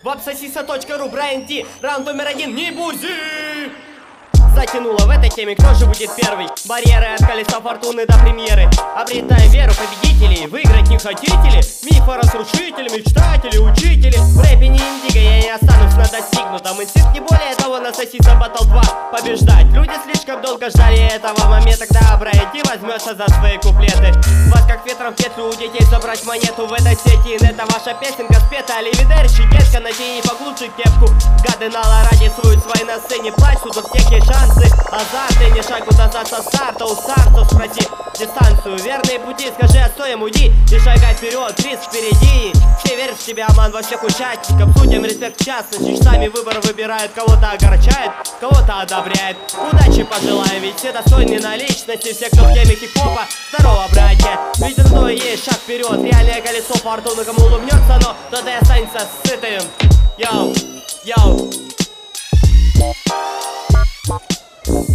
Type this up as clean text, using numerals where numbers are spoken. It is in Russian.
Вапсосиса.ру, Брайан Ди, раунд номер 1, не бузи! Затянуло в этой теме, кто же будет первый? Барьеры от колеса фортуны до премьеры. Обретаем веру победителей, выиграть не хотите ли? Мифоразрушители, мечтатели, учители. В рэпе не индиго, я не останусь на достигнутом. Инстинкт не более того, насоситься Battle 2 побеждать. Люди слишком долго ждали этого момента, когда Брайан Ди возьмется за свои куплеты. Вас как ветром в петлю, у детей забрать монету в этой сети. Это ваша песенка спета, аливидерчи, детка, натяни поглубже кепку. Гады на лораде суют свои на сцене, плачут, у всех есть шансы. Азарты, не шагу назад со старта, у старту спроси дистанцию, верные пути, скажи отстой, уйди и шагай вперед, риск впереди. Все верят в тебя, ман, во всех участников. Судьям респект в частности, сами выбор выбирают. Кого-то огорчает, кого-то одобряет. Удачи пожелаем, ведь все достойны на личности. Все, кто в теме хип-хопа, здорово, братья. Ведь одно и есть шаг вперед, реальное колесо фортуны. Кому улыбнется, но тот и останется сытым. Йоу, йоу.